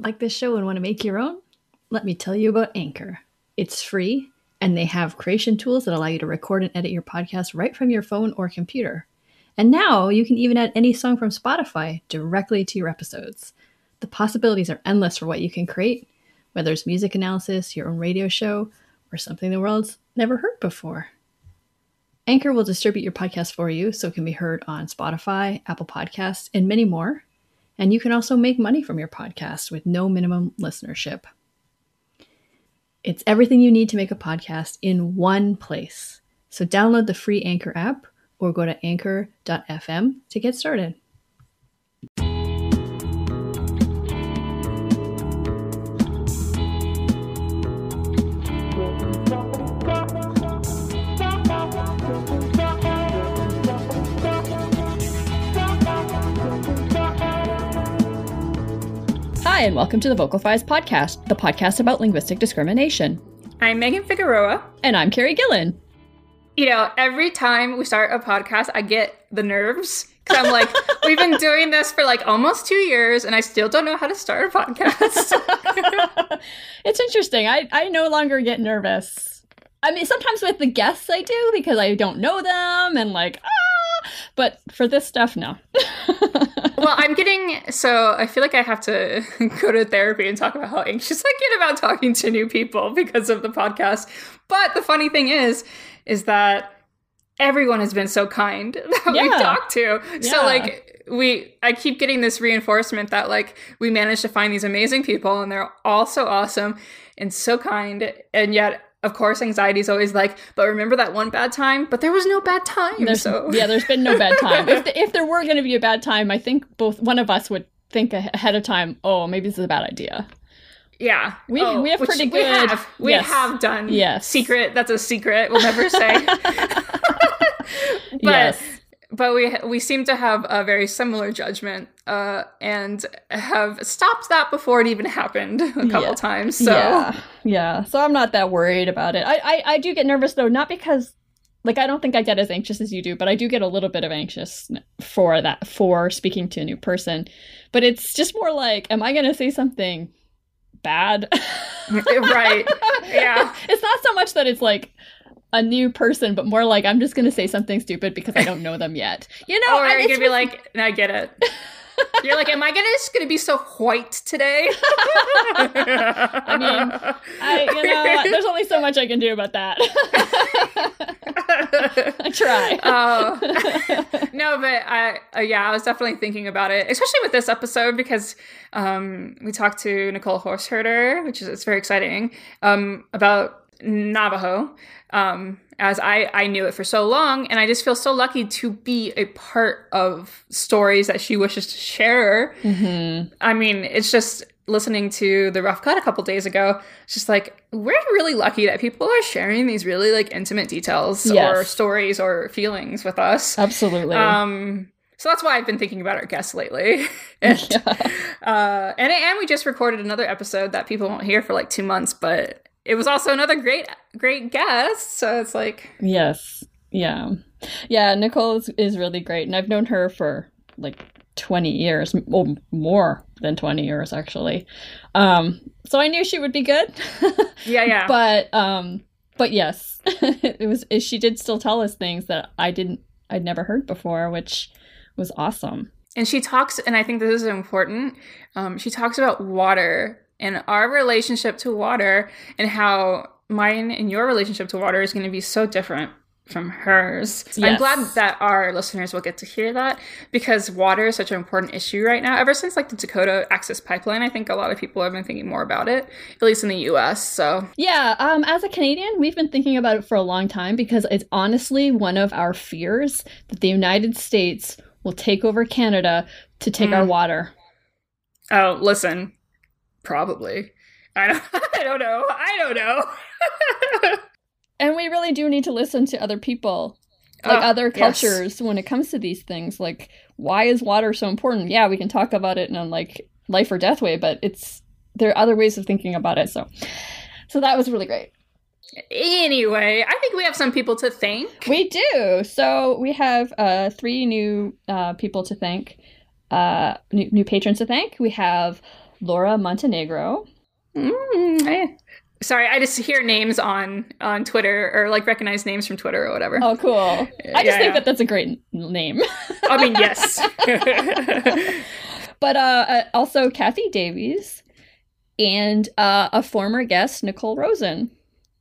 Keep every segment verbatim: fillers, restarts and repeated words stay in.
Like this show and want to make your own? Let me tell you about Anchor. It's free, and they have creation tools that allow you to record and edit your podcast right from your phone or computer. And now you can even add any song from Spotify directly to your episodes. The possibilities are endless for what you can create, whether it's music analysis, your own radio show, or something the world's never heard before. Anchor will distribute your podcast for you so it can be heard on Spotify, Apple Podcasts, and many more. And you can also make money from your podcast with no minimum listenership. It's everything you need to make a podcast in one place. So download the free Anchor app or go to anchor dot f m to get started. Hi, and welcome to the Vocalize podcast, the podcast about linguistic discrimination. I'm Megan Figueroa. And I'm Carrie Gillen. You know, every time we start a podcast, I get the nerves. Because I'm like, we've been doing this for like almost two years, and I still don't know how to start a podcast. It's interesting. I, I no longer get nervous. I mean, sometimes with the guests I do, because I don't know them, and like, ah! But for this stuff, no. Well, I'm getting, so I feel like I have to go to therapy and talk about how anxious I get about talking to new people because of the podcast. But the funny thing is, is that everyone has been so kind that yeah. we've talked to. Yeah. So like, we, I keep getting this reinforcement that like, we managed to find these amazing people and they're all so awesome and so kind. And yet, of course, anxiety is always like, but remember that one bad time? But there was no bad time. There's, so yeah, there's been no bad time. If, the, if there were going to be a bad time, I think both one of us would think ahead of time, oh, maybe this is a bad idea. Yeah. We, oh, we have pretty good... We have, we yes. have done. Yes. Secret. That's a secret. We'll never say. but, yes. But we we seem to have a very similar judgment uh, and have stopped that before it even happened a couple yeah. times. So yeah. yeah, so I'm not that worried about it. I, I, I do get nervous, though, not because, like, I don't think I get as anxious as you do, but I do get a little bit of anxious for that, for speaking to a new person. But it's just more like, am I going to say something bad? Right. Yeah. It's not so much that it's like a new person, but more like I'm just going to say something stupid because I don't know them yet. You know, or I, you're going to be with... like, no, I get it. You're like, am I gonna, just going to be so white today? I mean, I, you know, there's only so much I can do about that. I try. Oh. No, but I, uh, yeah, I was definitely thinking about it, especially with this episode, because um, we talked to Nicole Horseherder, which is it's very exciting, um, about Navajo, um, as I, I knew it for so long, and I just feel so lucky to be a part of stories that she wishes to share. Mm-hmm. I mean, it's just listening to The Rough Cut a couple days ago, it's just like, we're really lucky that people are sharing these really like intimate details yes. or stories or feelings with us. Absolutely. Um, so that's why I've been thinking about our guests lately. and, yeah. uh, and, and we just recorded another episode that people won't hear for like two months, but it was also another great, great guest. So it's like... Yes. Yeah. Yeah, Nicole is, is really great. And I've known her for like twenty years. Well, more than twenty years, actually. Um, so I knew she would be good. Yeah, yeah. But, um, but yes, it was, she did still tell us things that I didn't, I'd never heard before, which was awesome. And she talks, and I think this is important, um, she talks about water and our relationship to water and how mine and your relationship to water is going to be so different from hers. Yes. I'm glad that our listeners will get to hear that, because water is such an important issue right now. Ever since like the Dakota Access Pipeline, I think a lot of people have been thinking more about it, at least in the U S. So yeah, um, as a Canadian, we've been thinking about it for a long time, because it's honestly one of our fears that the United States will take over Canada to take mm. our water. Oh, listen. Probably. I don't, I don't know. I don't know. And we really do need to listen to other people, like uh, other cultures, yes. when it comes to these things. Like, why is water so important? Yeah, we can talk about it in a like life or death way, but it's there are other ways of thinking about it. So, so that was really great. Anyway, I think we have some people to thank. We do. So we have uh, three new uh, people to thank, uh, new, new patrons to thank. We have Laura Montenegro. Mm, I, sorry, I just hear names on, on Twitter, or like recognize names from Twitter or whatever. Oh, cool. I just yeah, think yeah. that that's a great name. I mean, yes. But uh, uh, also Kathy Davies and uh, a former guest, Nicole Rosen.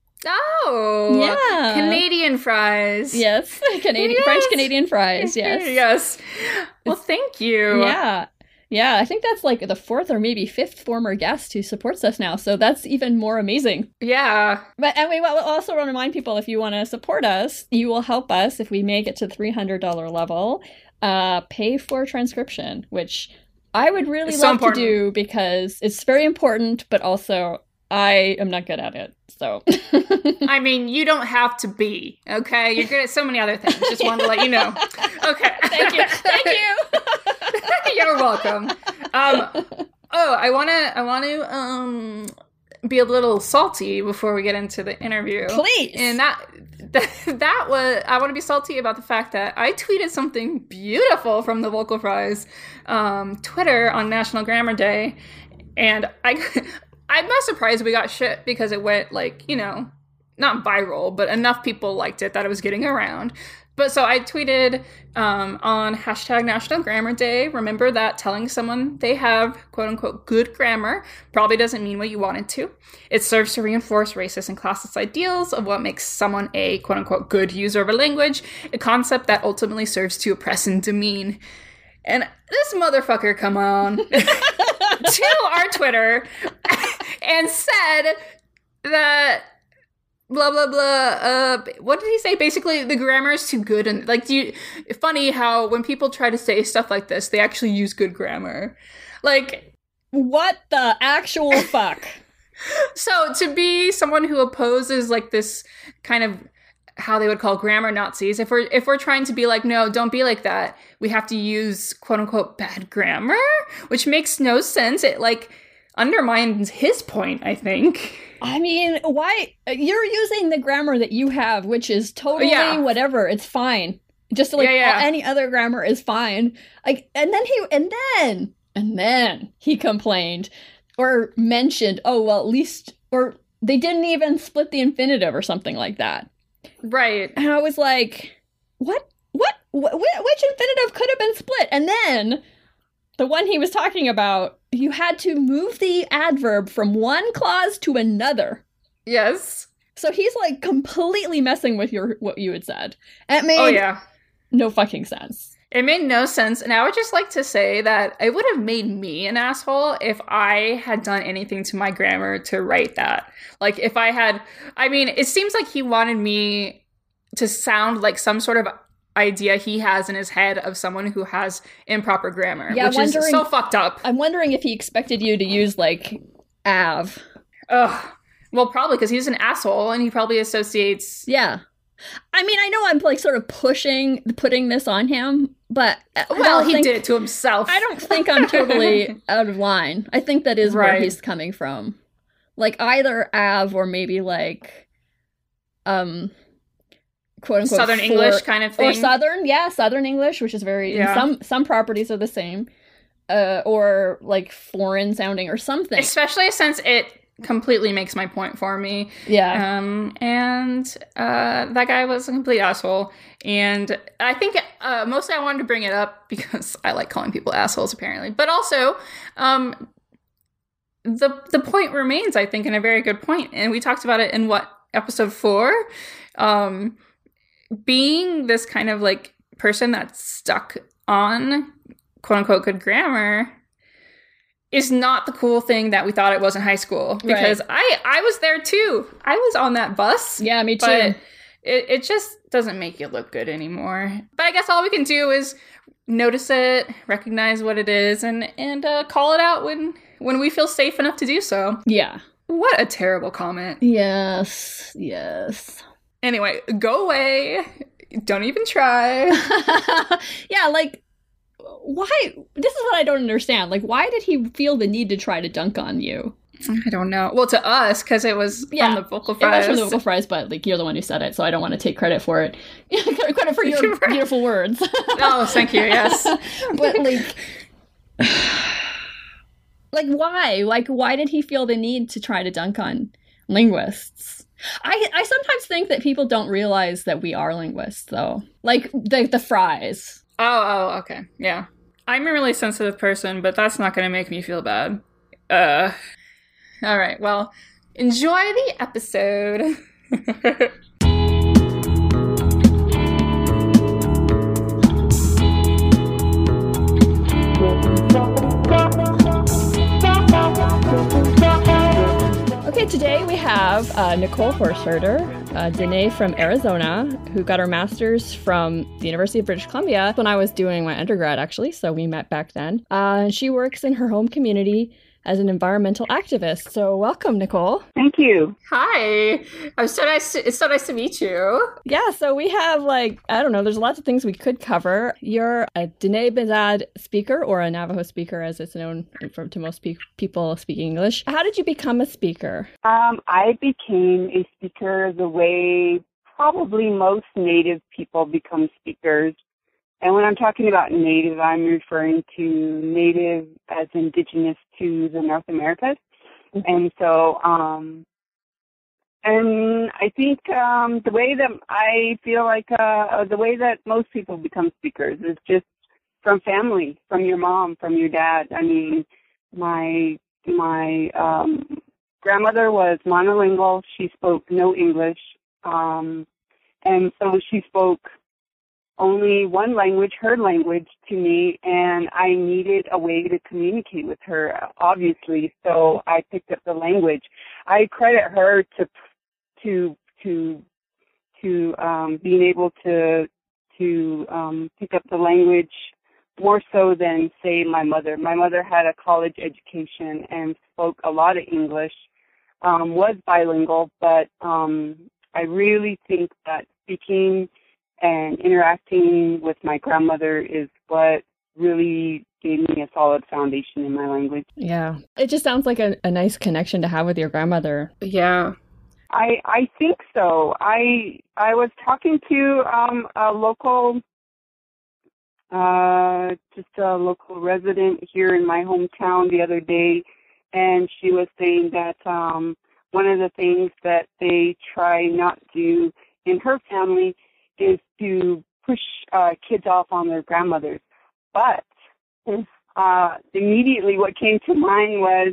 Oh, yeah, Canadian fries. Yes, Canadian yes. French Canadian fries. Yes, yes. Well, thank you. Yeah, yeah. I think that's like the fourth or maybe fifth former guest who supports us now. So that's even more amazing. Yeah. But and we will also want to remind people, if you want to support us, you will help us if we make it to the three hundred dollars level. Uh, pay for transcription, which I would really it's love so to do because it's very important, but also I am not good at it. So, I mean, you don't have to be, okay? You're good at so many other things. Just wanted to let you know. Okay. Thank you. Thank you. You're welcome. Um, oh, I want to, I want to, um, be a little salty before we get into the interview. Please. And that, that, that was, I want to be salty about the fact that I tweeted something beautiful from the Vocal Fries, um, Twitter on National Grammar Day. And I, I'm not surprised we got shit because it went, like, you know, not viral, but enough people liked it that it was getting around. But so I tweeted um, on hashtag National Grammar Day, remember that telling someone they have, quote unquote, good grammar probably doesn't mean what you want it to. It serves to reinforce racist and classist ideals of what makes someone a, quote unquote, good user of a language, a concept that ultimately serves to oppress and demean. And this motherfucker come on to our Twitter and said that blah, blah, blah. Uh, what did he say? Basically, the grammar is too good. And like, do you, funny how when people try to say stuff like this, they actually use good grammar. Like, what the actual fuck? So to be someone who opposes like this kind of how they would call grammar Nazis, if we're if we're trying to be like, no, don't be like that, we have to use quote unquote bad grammar, which makes no sense. It like undermines his point, I think. I mean, why you're using the grammar that you have, which is totally yeah. whatever. It's fine. Just like yeah, yeah. all, any other grammar is fine. Like, and then he and then and then he complained or mentioned, oh well, at least or they didn't even split the infinitive or something like that. Right. And I was like, what? What? Wh- which infinitive could have been split? And then the one he was talking about, you had to move the adverb from one clause to another. Yes. So he's like completely messing with your what you had said. And it made oh, yeah. no fucking sense. It made no sense. And I would just like to say that it would have made me an asshole if I had done anything to my grammar to write that. Like if I had, I mean, it seems like he wanted me to sound like some sort of idea he has in his head of someone who has improper grammar, yeah, which is so fucked up. I'm wondering if he expected you to use like av. Ugh. Well, probably because he's an asshole and he probably associates. Yeah. I mean, I know I'm like sort of pushing, putting this on him, but well, he think, did it to himself. I don't think I'm totally out of line. I think that is right. where he's coming from. Like either av or maybe like, um, quote unquote, Southern for, English kind of thing. Or Southern, yeah, Southern English, which is very, yeah. some, some properties are the same, uh, or like foreign sounding or something. Especially since it completely makes my point for me. Yeah. Um, and uh, that guy was a complete asshole. And I think uh, mostly I wanted to bring it up because I like calling people assholes, apparently. But also, um, the the point remains, I think, in a very good point. And we talked about it in, what, episode four? Um, being this kind of, like, person that's stuck on, quote-unquote, good grammar is not the cool thing that we thought it was in high school. Because right. I, I was there too. I was on that bus. Yeah, me too. But it, it just doesn't make you look good anymore. But I guess all we can do is notice it, recognize what it is, and, and uh, call it out when, when we feel safe enough to do so. Yeah. What a terrible comment. Yes, yes. Anyway, go away. Don't even try. Yeah, like, why? This is what I don't understand. Like, why did he feel the need to try to dunk on you? I don't know. Well, to us, because it was yeah, from the Vocal Fries. It was from the Vocal Fries, but like you're the one who said it, so I don't want to take credit for it. Credit for your beautiful words. Oh, thank you. Yes, but like, Like, why? Like, why did he feel the need to try to dunk on linguists? I, I sometimes think that people don't realize that we are linguists, though. Like, the, the fries. Oh, oh, okay. Yeah. I'm a really sensitive person, but that's not going to make me feel bad. Uh, all right. Well, enjoy the episode. Okay, today we have uh, Nicole Horseherder, uh, Danae from Arizona, who got her master's from the University of British Columbia when I was doing my undergrad, actually, so we met back then. Uh, she works in her home community as an environmental activist. So welcome, Nicole. Thank you. Hi. I'm so nice. To, it's so nice to meet you. Yeah, so we have like, I don't know, there's lots of things we could cover. You're a Diné Bizaad speaker, or a Navajo speaker as it's known from, to most pe- people speaking English. How did you become a speaker? Um, I became a speaker the way probably most Native people become speakers. And when I'm talking about Native, I'm referring to Native as indigenous to the North Americas. And so, um, and I think um, the way that I feel like uh, the way that most people become speakers is just from family, from your mom, from your dad. I mean, my my um, grandmother was monolingual. She spoke no English, um, and so she spoke only one language, her language, to me, and I needed a way to communicate with her, obviously, so I picked up the language. I credit her to to to to um, being able to to um, pick up the language more so than, say, my mother. My mother had a college education and spoke a lot of English, um, was bilingual, but um, I really think that speaking and interacting with my grandmother is what really gave me a solid foundation in my language. Yeah. It just sounds like a, a nice connection to have with your grandmother. Yeah. I I think so. I I was talking to um, a local, uh, just a local resident here in my hometown the other day, and she was saying that um, one of the things that they try not to do in her family is to push uh, kids off on their grandmothers. But uh, immediately what came to mind was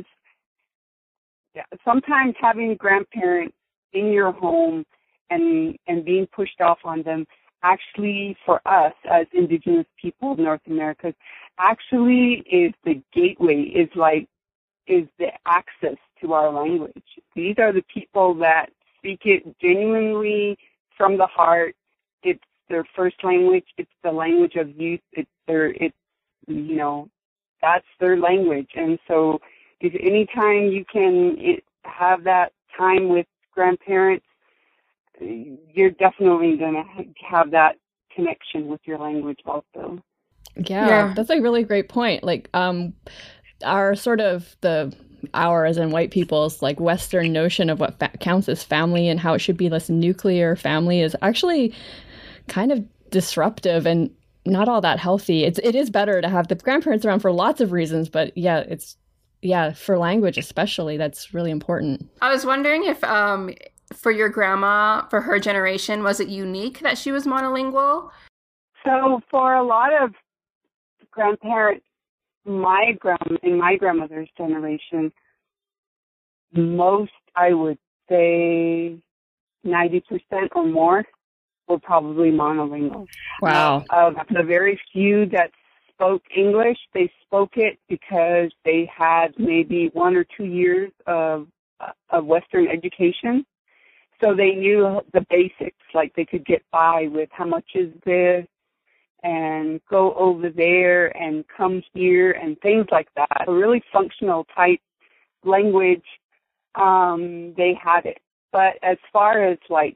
sometimes having grandparents in your home and and being pushed off on them actually, for us as indigenous people of North America, actually is the gateway, is like, is the access to our language. These are the people that speak it genuinely from the heart. It's their first language. It's the language of youth. It's their, it's, you know, that's their language. And so if any time you can it, have that time with grandparents, you're definitely going to have that connection with your language also. Yeah, yeah, that's a really great point. Like, um, our sort of the our as in white people's like Western notion of what fa- counts as family and how it should be this nuclear family is actually kind of disruptive and not all that healthy. It's it is better to have the grandparents around for lots of reasons, but yeah, it's yeah for language especially that's really important. I was wondering if um for your grandma, for her generation, was it unique that she was monolingual? So for a lot of grandparents, my grand in my grandmother's generation, most, I would say ninety percent or more, were probably monolingual. Wow. Of the very few that spoke English, they spoke it because they had maybe one or two years of of Western education. So they knew the basics, like they could get by with how much is this and go over there and come here and things like that. A really functional type language, um, they had it. But as far as like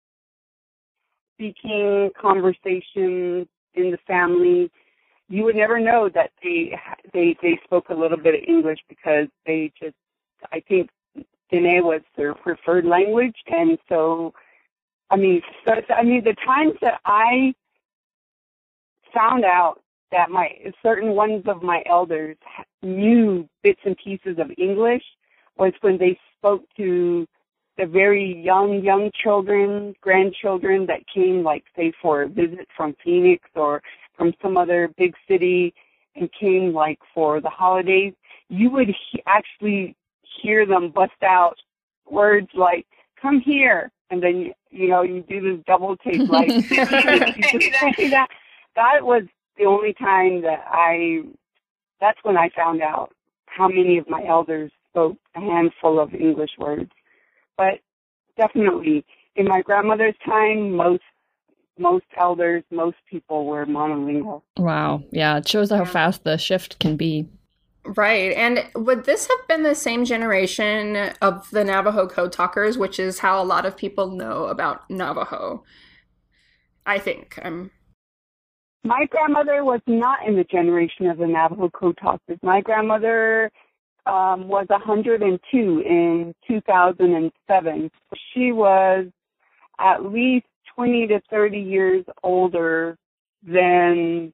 speaking conversations in the family, you would never know that they they they spoke a little bit of English because they just, I think, Diné was their preferred language, and so, I mean, so, I mean, the times that I found out that my certain ones of my elders knew bits and pieces of English was when they spoke to the very young, young children, grandchildren that came, like, say, for a visit from Phoenix or from some other big city and came, like, for the holidays. You would he- actually hear them bust out words like, come here. And then, you, you know, you do this double take, like, you just say that. That was the only time that I, that's when I found out how many of my elders spoke a handful of English words. But definitely, in my grandmother's time, most most elders, most people were monolingual. Wow. Yeah, it shows how fast the shift can be. Right. And would this have been the same generation of the Navajo code talkers, which is how a lot of people know about Navajo? I think. Um, My grandmother was not in the generation of the Navajo code talkers. My grandmother um, was one hundred two in two thousand seven. She was at least twenty to thirty years older than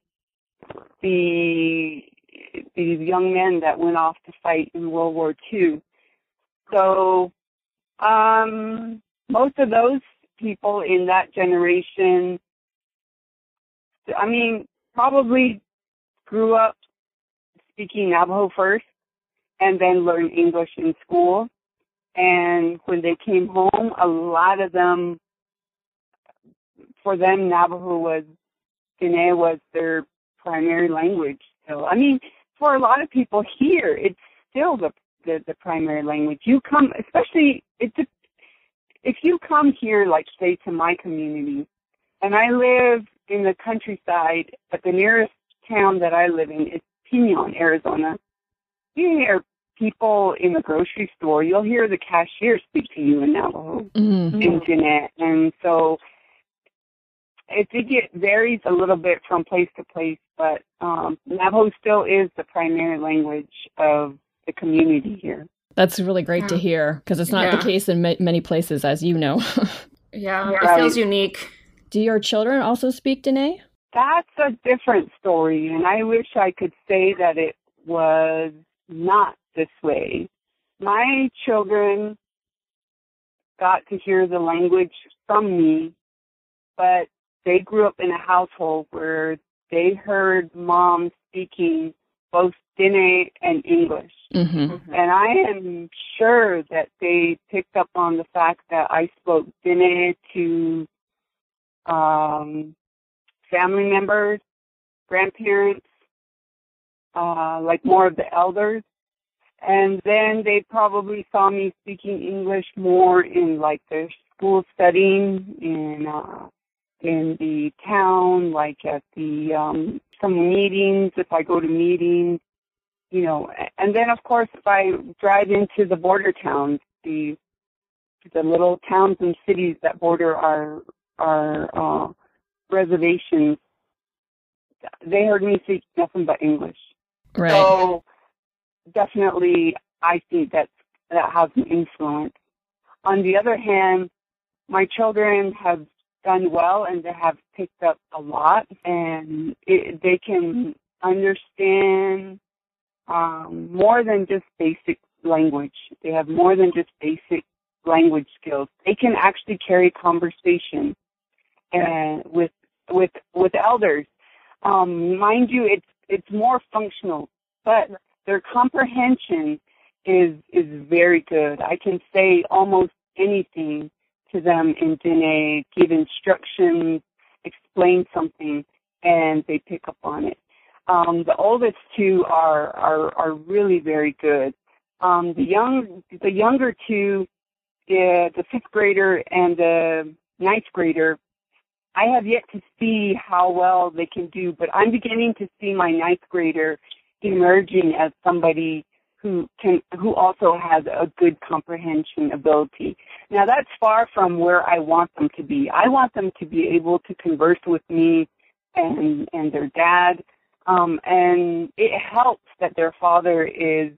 the these young men that went off to fight in World War Two. So um, most of those people in that generation, I mean, probably grew up speaking Navajo first and then learned English in school. And when they came home, a lot of them, for them, Navajo was, Diné was their primary language. So, I mean, for a lot of people here, it's still the the, the primary language. You come, especially, it's a, if you come here, like, say, to my community, and I live in the countryside, but the nearest town that I live in is Pinon, Arizona. You hear people in the grocery store, you'll hear the cashier speak to you in Navajo, Mm-hmm. in Diné. And so it, it varies a little bit from place to place, but um, Navajo still is the primary language of the community here. That's really great Yeah. to hear, because it's not Yeah. the case in ma- many places, as you know. yeah, Right. it feels unique. Do your children also speak Diné? That's a different story, and I wish I could say that it was not this way. My children got to hear the language from me, but they grew up in a household where they heard mom speaking both Diné and English. Mm-hmm. And I am sure that they picked up on the fact that I spoke Diné to um, family members, grandparents, uh, like more of the elders. And then they probably saw me speaking English more in like their school setting, in uh, in the town, like at the um, some meetings, if I go to meetings, you know. And then, of course, if I drive into the border towns, the the little towns and cities that border our our uh, reservations, they heard me speak nothing but English. Right. So definitely, I think that that has an influence. On the other hand, my children have done well and they have picked up a lot, and it, they can understand um, more than just basic language. They have more than just basic language skills. They can actually carry conversation and with with with elders. Um, mind you, it's it's more functional, but their comprehension is is very good. I can say almost anything to them in Diné, give instructions, explain something, and they pick up on it. Um, the oldest two are are are really very good. Um, the young the younger two, the, the fifth grader and the ninth grader, I have yet to see how well they can do, but I'm beginning to see my ninth grader emerging as somebody who can, who also has a good comprehension ability. Now that's far from where I want them to be. I want them to be able to converse with me and, and their dad. Um, and it helps that their father is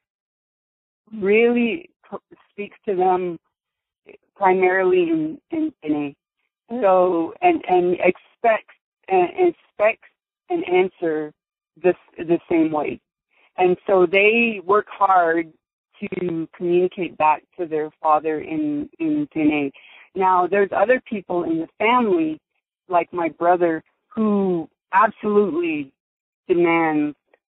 really speaks to them primarily in, in, in a So, and, and expects, and expects and answer this the same way. And so they work hard to communicate back to their father in, in Dene. Now, there's other people in the family, like my brother, who absolutely demands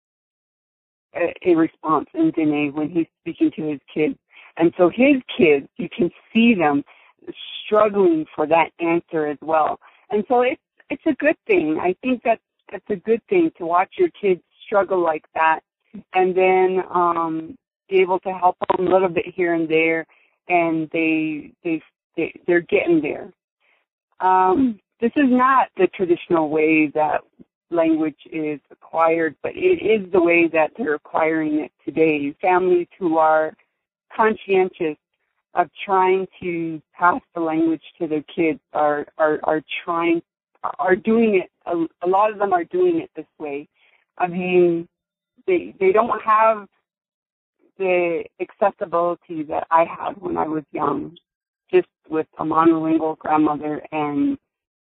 a, a response in Dene when he's speaking to his kids. And so his kids, you can see them struggling for that answer as well. And so it's, it's a good thing. I think that's, that's a good thing to watch your kids struggle like that, and then um, be able to help them a little bit here and there, and they, they, they, they're getting there. Um, this is not the traditional way that language is acquired, but it is the way that they're acquiring it today. Families who are conscientious of trying to pass the language to their kids are, are, are trying, are doing it, a, a lot of them are doing it this way. I mean, they, they don't have the accessibility that I had when I was young, just with a monolingual grandmother, and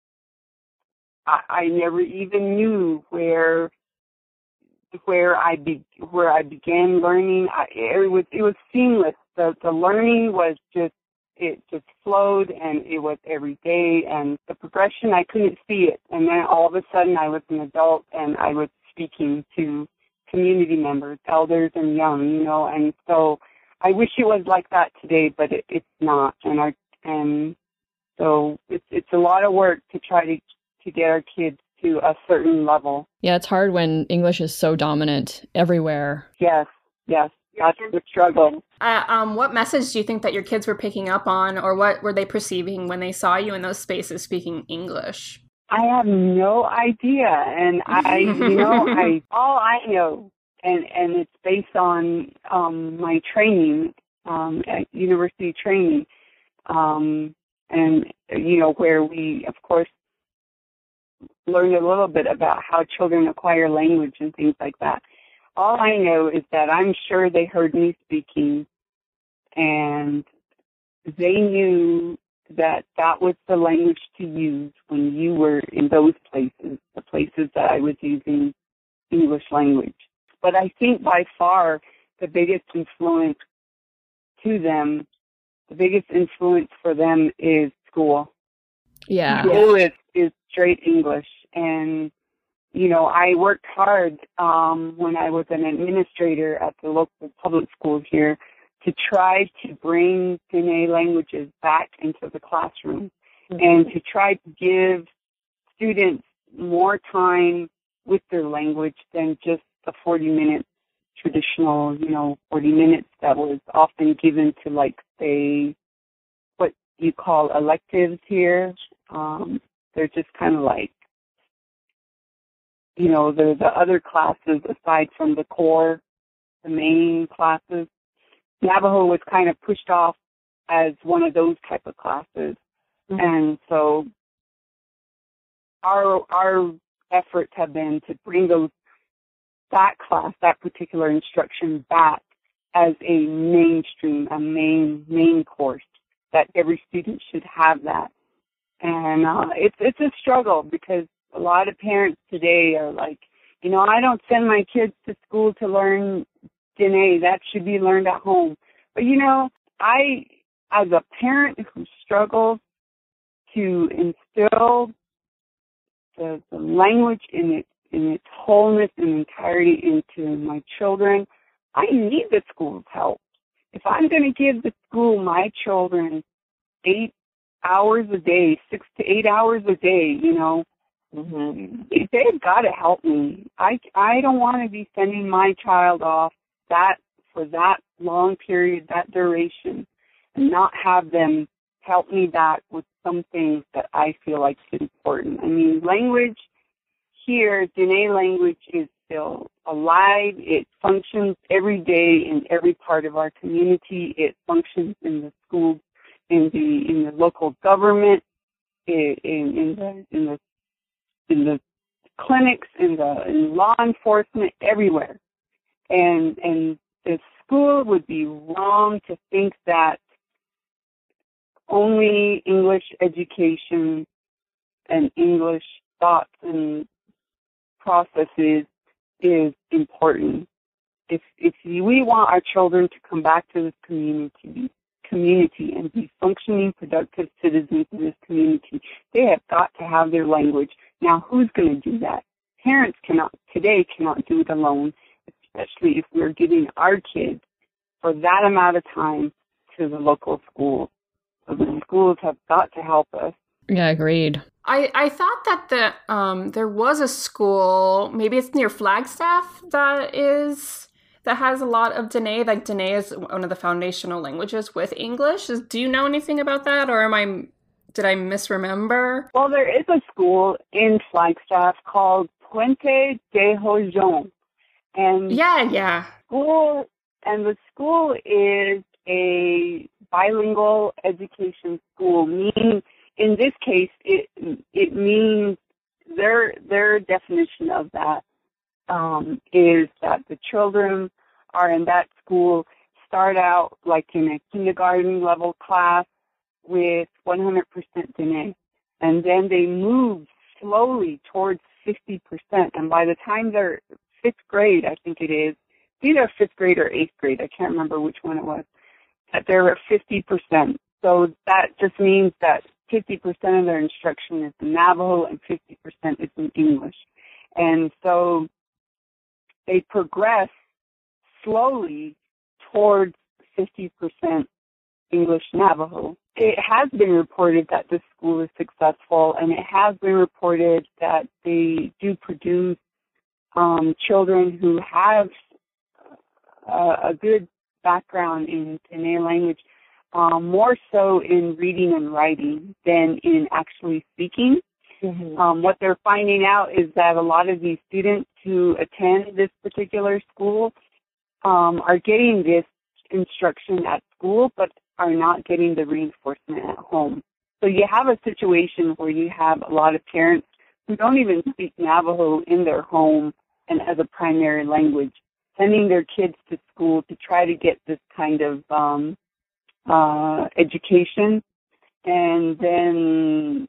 I, I never even knew where where I be, where I began learning. I, it was it was seamless. The the learning was just it just flowed, and it was every day. And the progression, I couldn't see it. And then all of a sudden, I was an adult, and I was speaking to community members, elders and young, you know. And so I wish it was like that today, but it, it's not. And our and so it's it's a lot of work to try to to get our kids to a certain level. Yeah, it's hard when English is so dominant everywhere. Yes, yes, that's the struggle. Uh, um, what message do you think that your kids were picking up on, or what were they perceiving when they saw you in those spaces speaking English? I have no idea, and I, you know, I all I know, and and it's based on um, my training, um, at university training, um, and you know where we, of course, learned a little bit about how children acquire language and things like that. All I know is that I'm sure they heard me speaking, and they knew that that was the language to use when you were in those places, the places that I was using English language. But I think by far the biggest influence to them, the biggest influence for them is school. Yeah. School is, is straight English. And, you know, I worked hard um, when I was an administrator at the local public school here to try to bring Dene languages back into the classroom, mm-hmm. and to try to give students more time with their language than just the forty minute traditional, you know, forty minutes that was often given to, like, say, what you call electives here. Um, they're just kind of like, you know, the, the other classes aside from the core, the main classes. Navajo was kind of pushed off as one of those type of classes. Mm-hmm. And so our our efforts have been to bring those that class, that particular instruction back as a mainstream, a main main course, that every student should have that. And uh, it's it's a struggle because a lot of parents today are like, you know, I don't send my kids to school to learn Dene. That should be learned at home. But, you know, I, as a parent who struggles to instill the, the language in its, in its wholeness and entirety into my children, I need the school's help. If I'm going to give the school my children eight hours a day, six to eight hours a day, you know, mm-hmm. they've got to help me. I, I don't want to be sending my child off that for that long period, that duration, and not have them help me back with some things that I feel like is important. I mean, language here, Dene language is still alive. It functions every day in every part of our community. It functions in the schools, in the in the local government, in, in the in the in the clinics, in the in law enforcement, everywhere. And and the school would be wrong to think that only English education and English thoughts and process is, is important. If, if we want our children to come back to this community, community and be functioning, productive citizens in this community, they have got to have their language. Now, who's going to do that? Parents cannot, today cannot do it alone, especially if we're giving our kids for that amount of time to the local schools. So the schools have got to help us. Yeah, agreed. I, I thought that the um there was a school, maybe it's near Flagstaff, that is that has a lot of Dene. Like Dene is one of the foundational languages with English. Is, do you know anything about that, or am I did I misremember? Well, there is a school in Flagstaff called Puente de Hojon, and yeah, yeah, school and the school is a bilingual education school. Meaning, in this case, it it means their their definition of that um, is that the children are in that school start out like in a kindergarten level class with one hundred percent Dene, and then they move slowly towards fifty percent, and by the time they're fifth grade, I think it is, either fifth grade or eighth grade, I can't remember which one it was, that they're at fifty percent. So that just means that fifty percent of their instruction is in Navajo and fifty percent is in English. And so they progress slowly towards fifty percent English Navajo. It has been reported that this school is successful, and it has been reported that they do produce um, children who have uh, a good background in Dene language, um, more so in reading and writing than in actually speaking. Mm-hmm. Um, what they're finding out is that a lot of these students who attend this particular school um, are getting this instruction at school, but are not getting the reinforcement at home. So you have a situation where you have a lot of parents who don't even speak Navajo in their home and as a primary language, sending their kids to school to try to get this kind of um, uh, education. And then,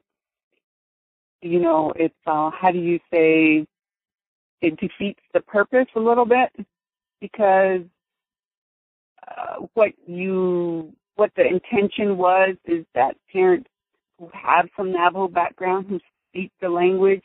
you know, it's, uh, how do you say, it defeats the purpose a little bit, because uh, what you, what the intention was is that parents who have some Navajo background, who speak the language,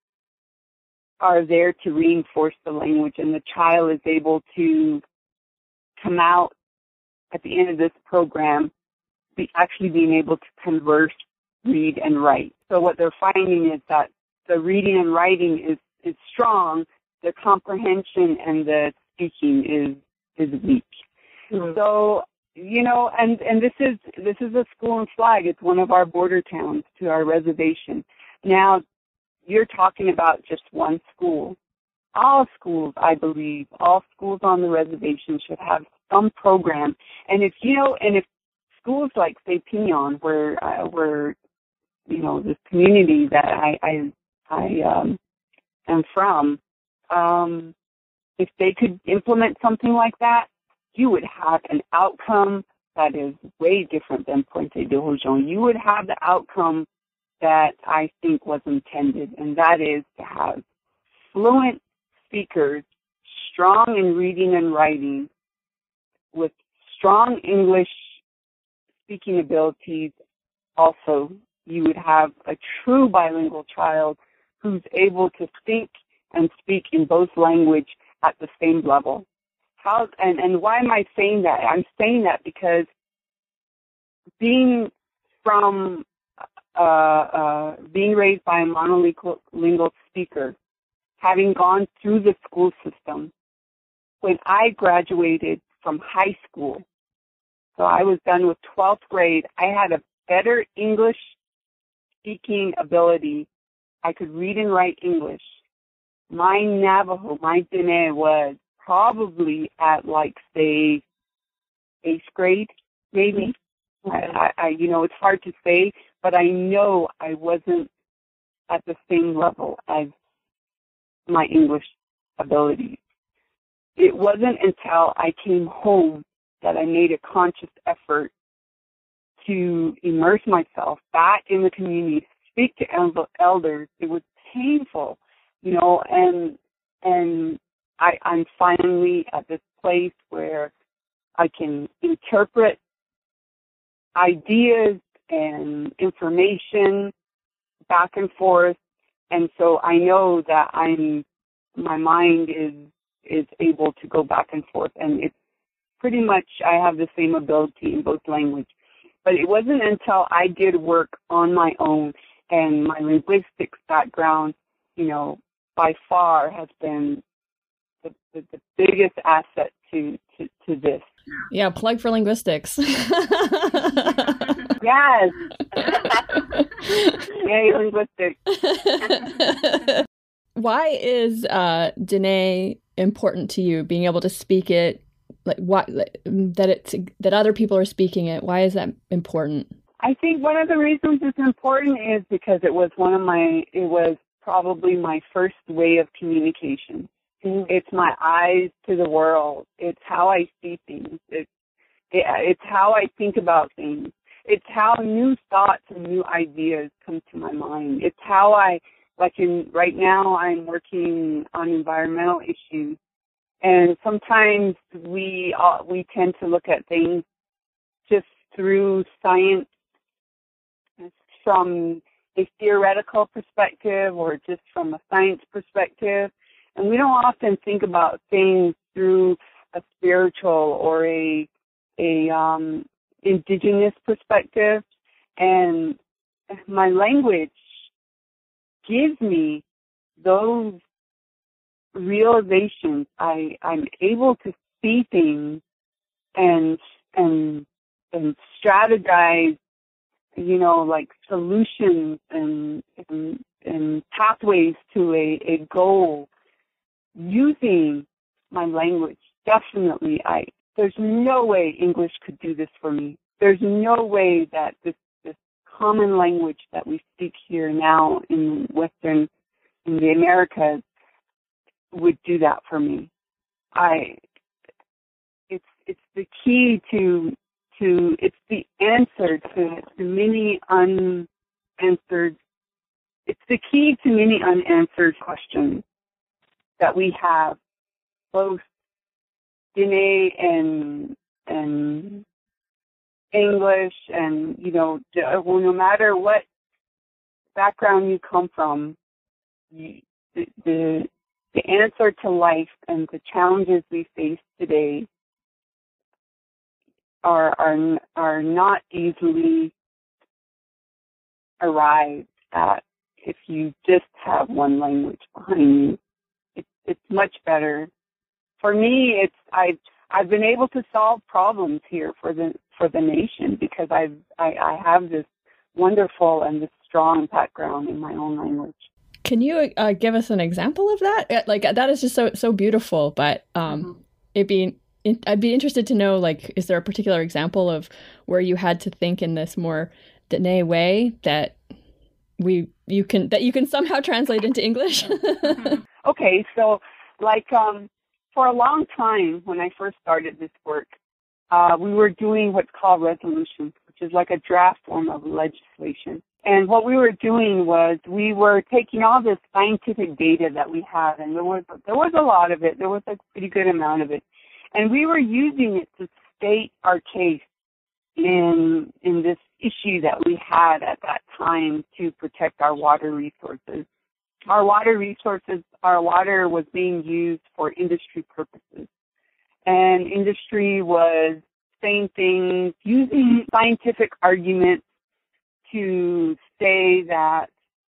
are there to reinforce the language, and the child is able to come out at the end of this program be actually being able to converse, read, and write. So what they're finding is that the reading and writing is, is strong, the comprehension and the speaking is is weak. Mm-hmm. So, you know, and, and this is this is a school in Flag. It's one of our border towns to our reservation. Now, you're talking about just one school. All schools, I believe, all schools on the reservation should have some program. And if, you know, and if schools like, say, Pinon, where, uh, where, you know, this community that I, I, I um, am from, um, if they could implement something like that, you would have an outcome that is way different than Puente de Hojon. You would have the outcome that I think was intended, and that is to have fluent speakers, strong in reading and writing, with strong English speaking abilities. Also, you would have a true bilingual child who's able to think and speak in both language at the same level. How, and, and why am I saying that? I'm saying that because being from Uh, uh, being raised by a monolingual speaker, having gone through the school system, when I graduated from high school, so I was done with twelfth grade, I had a better English speaking ability. I could read and write English. My Navajo, my Dene was probably at like, say, eighth grade, maybe. I, I, you know, it's hard to say, but I know I wasn't at the same level as my English abilities. It wasn't until I came home that I made a conscious effort to immerse myself back in the community, speak to elders. It was painful you know, and and I, I'm finally at this place where I can interpret ideas and information back and forth, and so I know that I'm my mind is is able to go back and forth, and it's pretty much I have the same ability in both language. But it wasn't until I did work on my own, and my linguistics background, you know, by far has been the, the, the biggest asset to, to, to this. Yeah, plug for linguistics. Yes. Yay, linguistics. Why is uh, Dene important to you? Being able to speak it, like why like, that it's that other people are speaking it. Why is that important? I think one of the reasons it's important is because it was one of my. It was probably my first way of communication. Mm-hmm. It's my eyes to the world. It's how I see things. It's it, it's how I think about things. It's how new thoughts and new ideas come to my mind. It's how I, like in, right now I'm working on environmental issues, and sometimes we, uh, we tend to look at things just through science from a theoretical perspective or just from a science perspective, and we don't often think about things through a spiritual or a, a, um, indigenous perspective, and my language gives me those realizations. I, I'm able to see things and and and strategize, you know, like solutions and and, and pathways to a, a goal using my language. Definitely, I. There's no way English could do this for me. There's no way that this, this common language that we speak here now in Western, in the Americas, would do that for me. I, it's, it's the key to, to, it's the answer to, to many unanswered, it's the key to many unanswered questions that we have, both Dene and and English, and you know, well, no matter what background you come from, you, the, the the answer to life and the challenges we face today are are are not easily arrived at if you just have one language behind you. It's it's much better. For me, it's I've I've been able to solve problems here for the for the nation because I've I, I have this wonderful and this strong background in my own language. Can you uh, give us an example of that? Like that is just so so beautiful. But um, mm-hmm. it'd be I'd be interested to know, like, is there a particular example of where you had to think in this more Dene way that we you can that you can somehow translate into English? Mm-hmm. Okay, so like um. For a long time, when I first started this work, uh, we were doing what's called resolutions, which is like a draft form of legislation. And what we were doing was we were taking all this scientific data that we had, and there was there was a lot of it. There was a pretty good amount of it, and we were using it to state our case in in this issue that we had at that time to protect our water resources. Our water resources, our water was being used for industry purposes. And industry was saying things, using scientific arguments to say that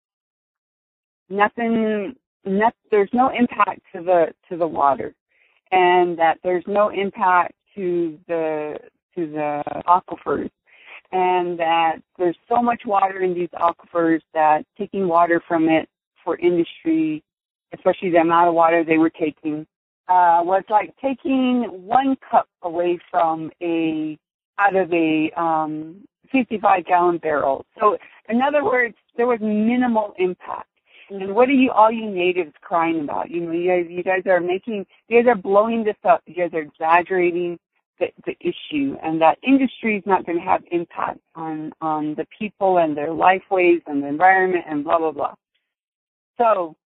nothing, not, there's no impact to the, to the water, and that there's no impact to the, to the aquifers, and that there's so much water in these aquifers that taking water from it for industry, especially the amount of water they were taking, uh, was like taking one cup away from a, out of a um, fifty-five gallon barrel. So in other words, there was minimal impact. And what are you, all you natives crying about? You know, you guys, you guys are making, you guys are blowing this up. You guys are exaggerating the, the issue, and that industry is not going to have impact on, on the people and their lifeways and the environment and blah, blah, blah. So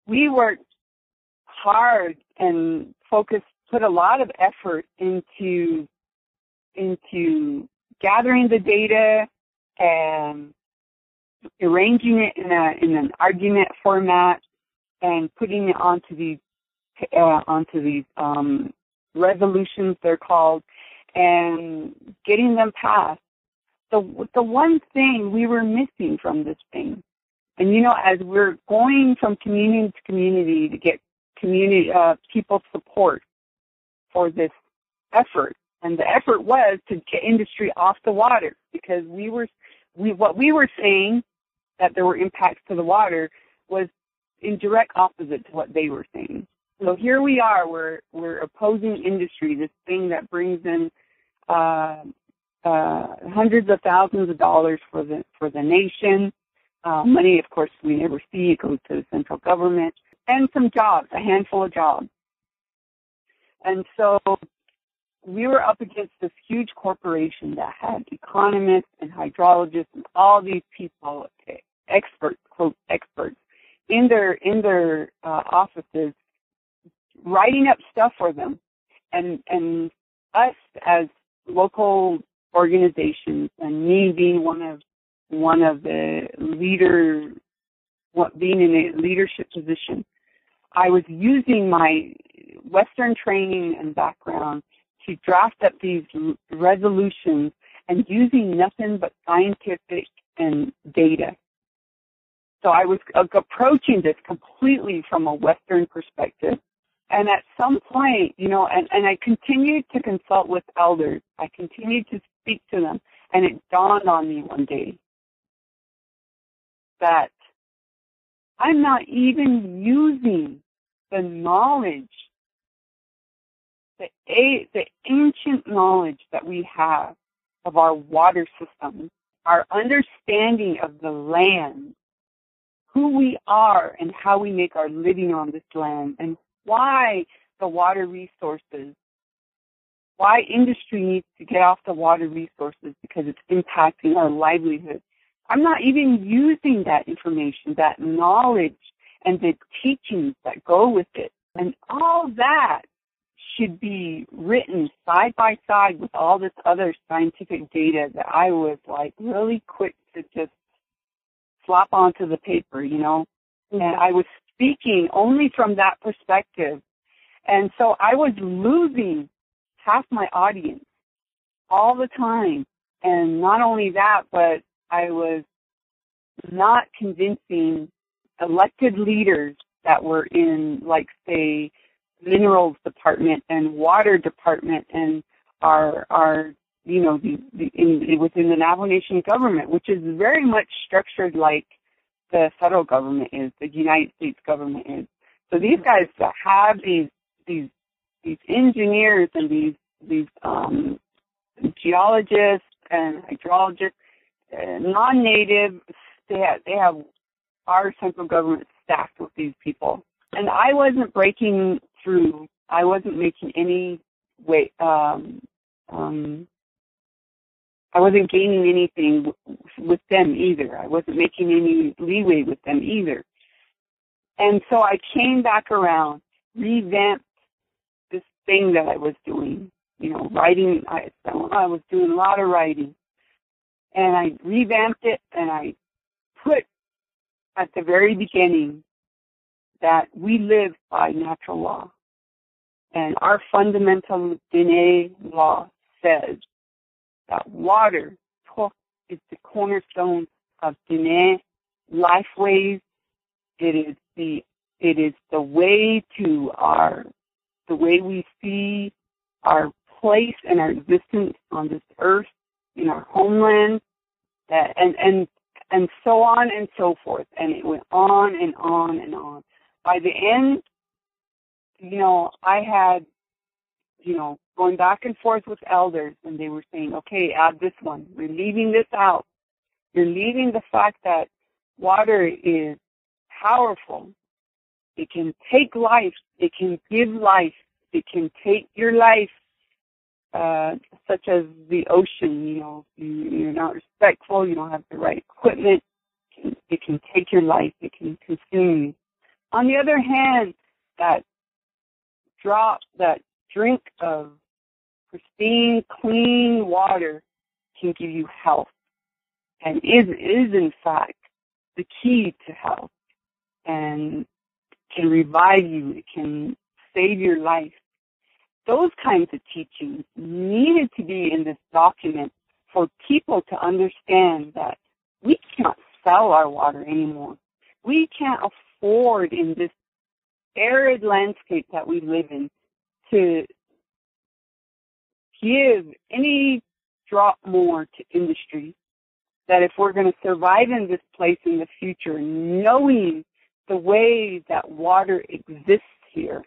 we worked hard and focused, put a lot of effort into into gathering the data and arranging it in a in an argument format and putting it onto these uh, onto these um, resolutions, they're called, and getting them passed. The the one thing we were missing from this thing, and you know, as we're going from community to community to get community uh, people support for this effort, and the effort was to get industry off the water, because we were we what we were saying that there were impacts to the water was in direct opposite to what they were saying. So here we are, we're we're opposing industry, this thing that brings in uh, uh, hundreds of thousands of dollars for the for the nation. Uh, money, of course, we never see. It goes to the central government, and some jobs, a handful of jobs. And so we were up against this huge corporation that had economists and hydrologists and all these people, experts, quote experts, in their in their uh, offices, writing up stuff for them, and and us as local organizations, and me being one of one of the leader, what being in a leadership position, I was using my Western training and background to draft up these resolutions and using nothing but scientific and data. So I was approaching this completely from a Western perspective. And at some point, you know, and, and I continued to consult with elders. I continued to speak to them. And it dawned on me one day that I'm not even using the knowledge, the, a, the ancient knowledge that we have of our water systems, our understanding of the land, who we are and how we make our living on this land, and why the water resources, why industry needs to get off the water resources because it's impacting our livelihood. I'm not even using that information, that knowledge, and the teachings that go with it. And all that should be written side by side with all this other scientific data that I was like really quick to just slap onto the paper, you know. And I was speaking only from that perspective. And so I was losing half my audience all the time. And not only that, but I was not convincing elected leaders that were in, like, say, minerals department and water department and our, our you know, the, the in, within the Navajo Nation government, which is very much structured like the federal government is, the United States government is. So these guys have these these these engineers and these these um, geologists and hydrologists, uh, non-native. They have, they have our central government stacked with these people, and I wasn't breaking through. I wasn't making any way. Um, um, I wasn't gaining anything with them either. I wasn't making any leeway with them either. And so I came back around, revamped this thing that I was doing, you know, writing. I, I was doing a lot of writing. And I revamped it, and I put at the very beginning that we live by natural law. And our fundamental Diné law says that water is the cornerstone of Diné lifeways. It is the it is the way to our the way we see our place and our existence on this earth, in our homeland, that and and and so on and so forth. And it went on and on and on. By the end, you know, I had, you know, going back and forth with elders, and they were saying, okay, add this one. We're leaving this out. You're leaving the fact that water is powerful. It can take life. It can give life. It can take your life, uh, such as the ocean. You know, you, you're not respectful. You don't have the right equipment. It can, it can take your life. It can consume you. On the other hand, that drop, that drink of pristine, clean water can give you health and is, is in fact the key to health and can revive you. It can save your life. Those kinds of teachings needed to be in this document for people to understand that we can't sell our water anymore. We can't afford in this arid landscape that we live in to give any drop more to industry. That if we're going to survive in this place in the future, knowing the way that water exists here,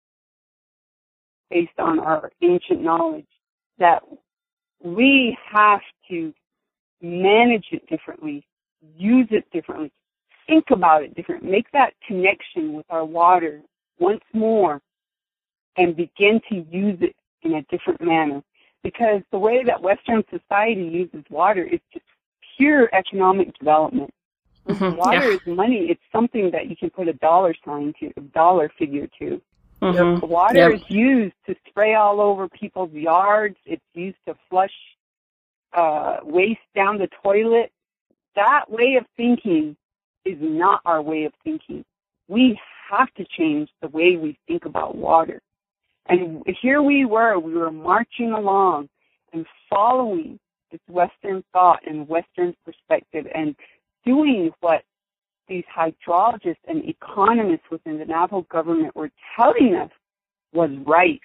based on our ancient knowledge, that we have to manage it differently, use it differently, think about it differently, make that connection with our water once more and begin to use it in a different manner. Because the way that Western society uses water is just pure economic development. Mm-hmm. Water Yeah. is money. It's something that you can put a dollar sign to, a dollar figure to. Mm-hmm. The water Yep. is used to spray all over people's yards. It's used to flush uh, waste down the toilet. That way of thinking is not our way of thinking. We have to change the way we think about water. And here we were, we were marching along and following this Western thought and Western perspective and doing what these hydrologists and economists within the Navajo government were telling us was right.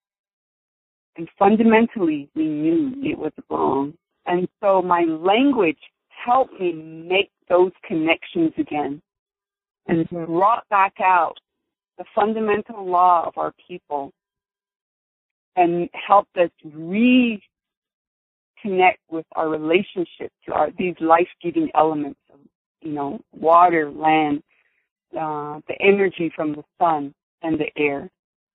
And fundamentally, we knew it was wrong. And so my language helped me make those connections again and brought back out the fundamental law of our people and helped us reconnect with our relationship to our these life-giving elements of, you know, water, land, uh, the energy from the sun and the air.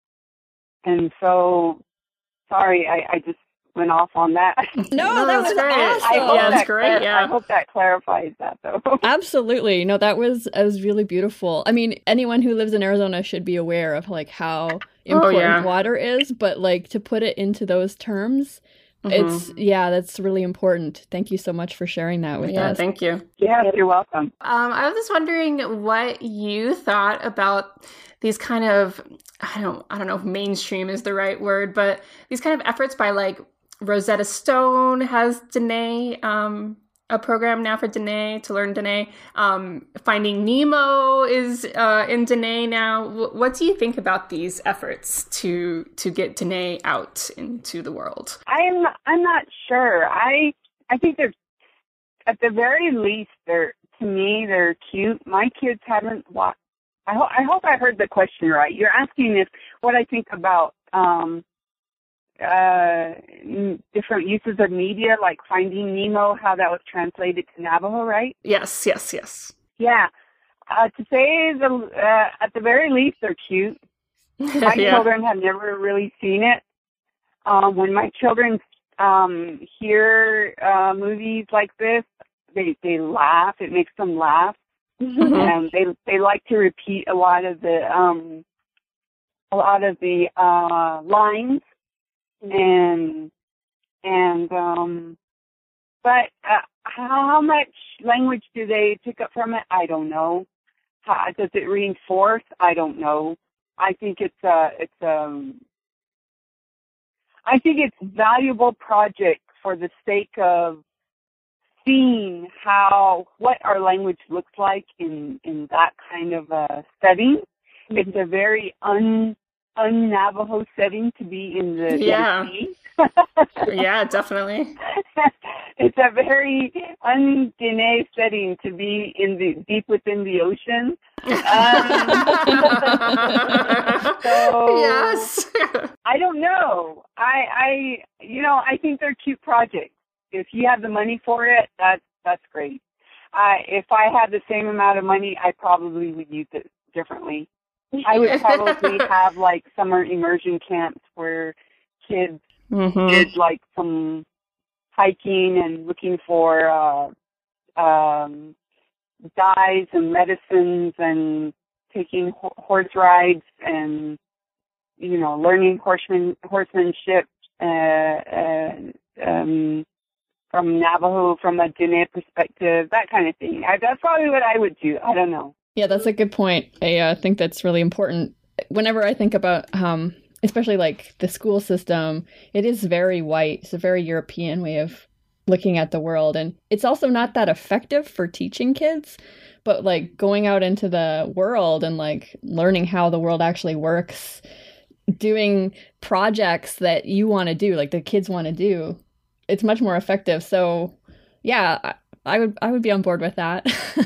And so, sorry, I, I just went off on that. No, No, that that's was great. awesome. I hope Yeah, that that's great, clar- yeah. I hope that clarifies that, though. Absolutely. No, that was that was really beautiful. I mean, anyone who lives in Arizona should be aware of like how important yeah. water is, but like to put it into those terms, Mhm. it's yeah, that's really important. Thank you so much for sharing that with Yeah, us. thank you. Yeah, you're welcome. Um, I was just wondering what you thought about these kind of, I don't, I don't know if mainstream is the right word, but these kind of efforts by like Rosetta Stone has Dene, um, a program now for Dene to learn Dene. Um, Finding Nemo is uh, in Dene now. W- what do you think about these efforts to to get Dene out into the world? I'm I'm not sure. I I think they're at the very least they're to me they're cute. My kids haven't watched. I hope I hope I heard the question right. You're asking if what I think about um uh different uses of media like Finding Nemo, how that was translated to Navajo, right? Yes, yes, yes. Yeah. Uh, to say the uh, at the very least they're cute. My Yeah. children have never really seen it. Um, when my children um, hear uh, movies like this, they they laugh. It makes them laugh, and they they like to repeat a lot of the um, a lot of the uh, lines, and and um, but uh, how much language do they pick up from it? I don't know. How, does it reinforce? I don't know. I think it's a it's um. I think it's a valuable project for the sake of seeing how, what our language looks like in, in that kind of a setting. Mm-hmm. It's a very un, un-Navajo setting to be in the Yeah. in the sea. Yeah, definitely. It's a very un-Dene setting to be in the deep within the ocean. Um, so yes. I don't know. I, I, you know, I think they're cute projects. If you have the money for it, that's that's great. I, if I had the same amount of money, I probably would use it differently. I would probably have like summer immersion camps where kids Mm-hmm. did like some hiking and looking for uh, um, dyes and medicines and taking ho- horse rides and, you know, learning horseman, horsemanship, uh, uh, um, from Navajo, from a Dene perspective, that kind of thing. I, that's probably what I would do. I don't know. Yeah, that's a good point. I uh, think that's really important. Whenever I think about, um, especially like the school system, it is very white. It's a very European way of looking at the world. And it's also not that effective for teaching kids, but like going out into the world and like learning how the world actually works, doing projects that you want to do, like the kids want to do, it's much more effective. So yeah, I, I would I would be on board with that.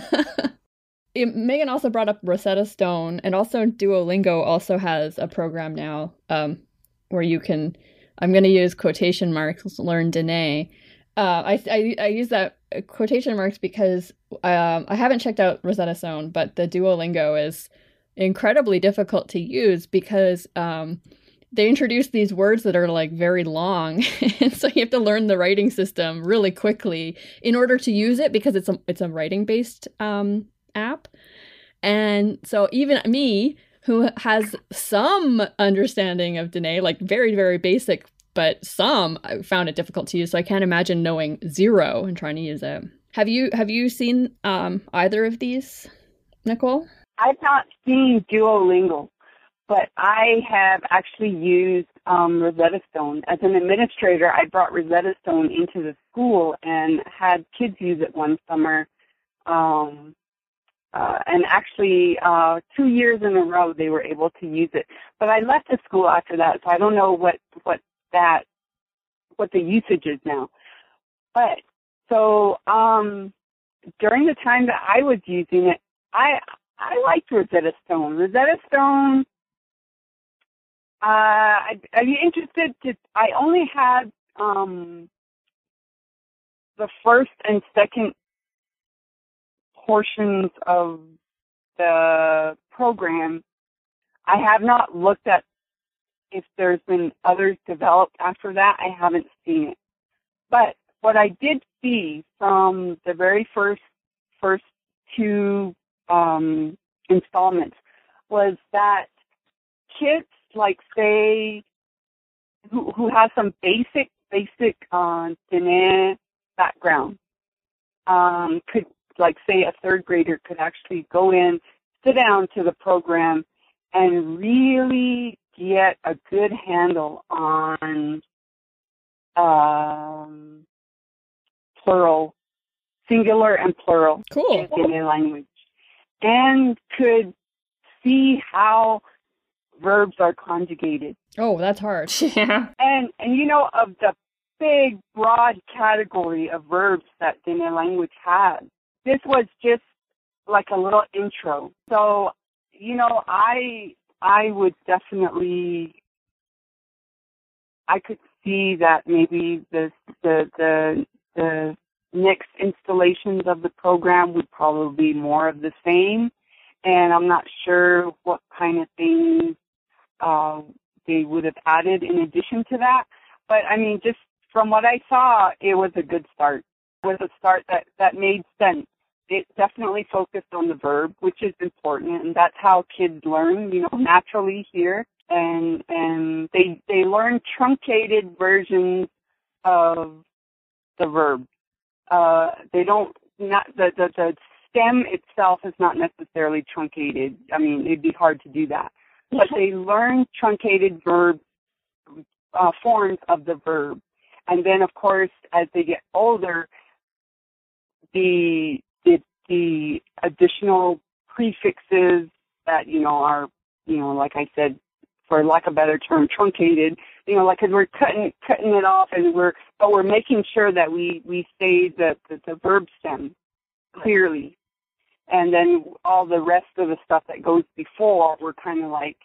It, Megan also brought up Rosetta Stone, and also Duolingo also has a program now um, where you can, I'm going to use quotation marks, learn Dene. Uh, I, I I use that quotation marks because um, I haven't checked out Rosetta Stone, but the Duolingo is incredibly difficult to use because um, they introduce these words that are like very long, and so you have to learn the writing system really quickly in order to use it because it's a it's a writing based um, app. And so even me, who has some understanding of Dene, like very very basic, but some, I found it difficult to use. So I can't imagine knowing zero and trying to use it. Have you have you seen um, either of these, Nicole? I've not seen Duolingo, but I have actually used um, Rosetta Stone. As an administrator, I brought Rosetta Stone into the school and had kids use it one summer. Um, uh, and actually, uh, two years in a row, they were able to use it. But I left the school after that, so I don't know what, what that, what the usage is now. But, so, um, during the time that I was using it, I, I liked Rosetta Stone. Rosetta Stone, uh, I, are you interested to, I only had, um, the first and second portions of the program. I have not looked at if there's been others developed after that. I haven't seen it. But what I did see from the very first, first two um, installments was that kids, like say, who, who have some basic, basic uh, Dene background, um, could, like say a third grader could actually go in, sit down to the program, and really get a good handle on um, plural, singular and plural Cool. in Dene language, and could see how verbs are conjugated. Oh, that's hard. Yeah. And, and you know, of the big, broad category of verbs that Dene language has, this was just like a little intro. So, you know, I I would definitely, I could see that maybe the the the, the next installations of the program would probably be more of the same. And I'm not sure what kind of things uh, they would have added in addition to that. But, I mean, just from what I saw, it was a good start. It was a start that, that made sense. It definitely focused on the verb, which is important, and that's how kids learn, you know, naturally here. And and they they learn truncated versions of the verb. Uh, they don't not the, the the stem itself is not necessarily truncated. I mean, it'd be hard to do that, but they learn truncated verb uh, forms of the verb, and then of course as they get older, the the the additional prefixes that, you know, are, you know, like I said, for lack of a better term, truncated, you know, like, cause we're cutting, cutting it off and we're, but we're making sure that we, we say the, the, the verb stem clearly. And then all the rest of the stuff that goes before, we're kind of like,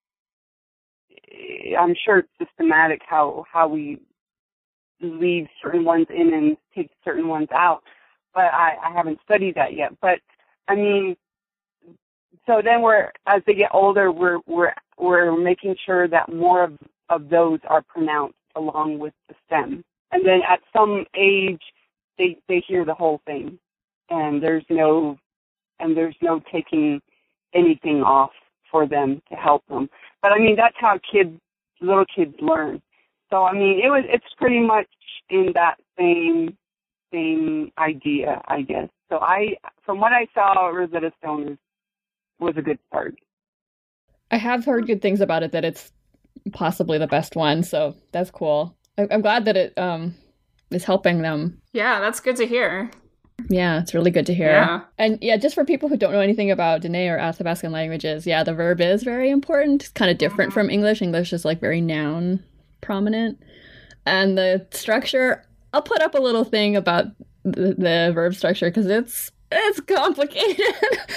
I'm sure it's systematic how, how we leave certain ones in and take certain ones out. But I, I haven't studied that yet. But I mean, so then we're, as they get older, we're we're we're making sure that more of, of those are pronounced along with the stem. And then at some age, they they hear the whole thing, and there's no and there's no taking anything off for them to help them. But I mean, that's how kids, little kids learn. So I mean, it was, it's pretty much in that same, same idea, I guess. So I, from what I saw, Rosetta Stone was, was a good start. I have heard good things about it, that it's possibly the best one. So that's cool. I, I'm glad that it um is helping them. Yeah, that's good to hear. Yeah, it's really good to hear. Yeah. And yeah, just for people who don't know anything about Dene or Athabascan languages, yeah, the verb is very important. It's kind of different from English. English is like very noun prominent. And the structure, I'll put up a little thing about the, the verb structure because it's it's complicated.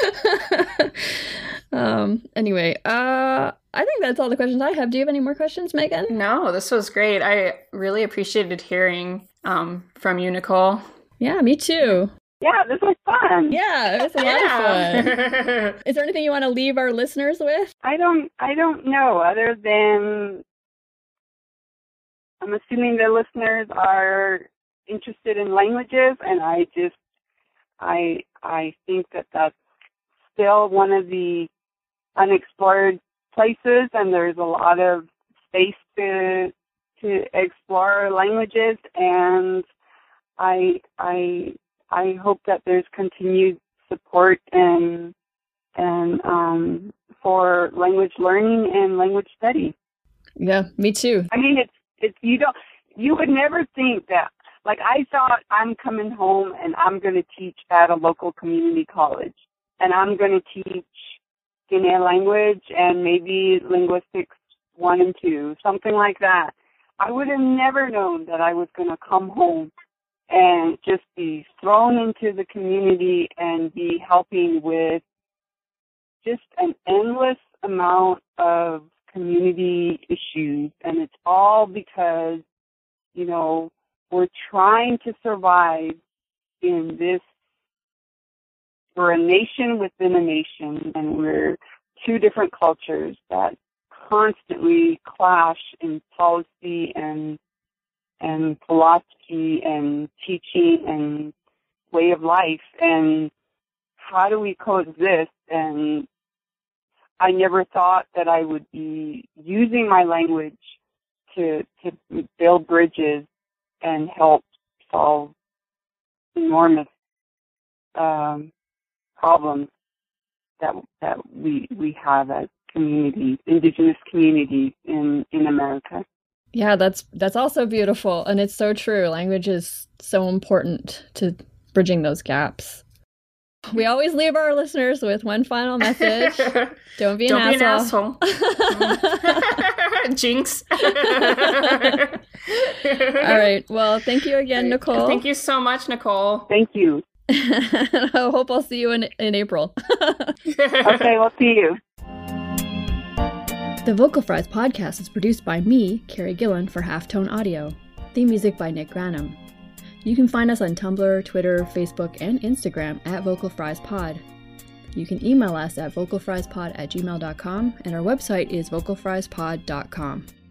um. Anyway, uh, I think that's all the questions I have. Do you have any more questions, Megan? No, this was great. I really appreciated hearing um, from you, Nicole. Yeah, me too. Yeah, this was fun. Yeah, it was a lot Yeah. of fun. Is there anything you want to leave our listeners with? I don't, I don't know, other than I'm assuming the listeners are interested in languages, and I just, I, I think that that's still one of the unexplored places, and there's a lot of space to to explore languages, and I, I, I hope that there's continued support and and um, for language learning and language study. Yeah, me too. I mean, it's it's you don't you would never think that. Like, I thought I'm coming home and I'm going to teach at a local community college, and I'm going to teach Dene language and maybe linguistics one and two, something like that. I would have never known that I was going to come home and just be thrown into the community and be helping with just an endless amount of community issues. And it's all because, you know, we're trying to survive in this, we're a nation within a nation, and we're two different cultures that constantly clash in policy and and philosophy and teaching and way of life, and how do we coexist? And I never thought that I would be using my language to to build bridges and help solve enormous um, problems that that we we have as communities, indigenous communities in, in America. Yeah, that's that's also beautiful, and it's so true. Language is so important to bridging those gaps. We always leave our listeners with one final message. Don't be an Don't asshole. be an asshole. Jinx. All right. Well, thank you again, Nicole. Thank you so much, Nicole. Thank you. I hope I'll see you in, in April. Okay, we'll see you. The Vocal Fries podcast is produced by me, Carrie Gillen, for Halftone Audio. Theme music by Nick Granum. You can find us on Tumblr, Twitter, Facebook, and Instagram at Vocal Fries Pod. You can email us at vocalfriespod at gmail dot com, and our website is vocal fries pod dot com.